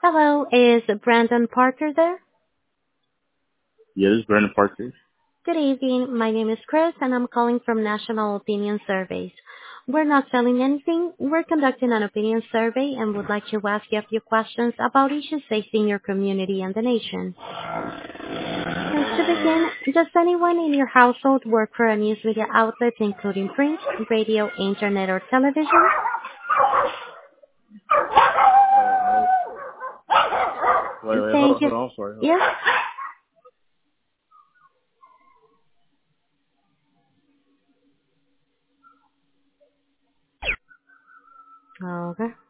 Hello, is Brandon Parker there? Yeah, this is Brandon Parker. Good evening. My name is Chris, and I'm calling from National Opinion Surveys. We're not selling anything. We're conducting an opinion survey and would like to ask you a few questions about issues facing your community and the nation. And to begin, does anyone in your household work for a news media outlet, including print, radio, internet, or television? Wait, Thank you. hold on, sorry. Yes? Okay.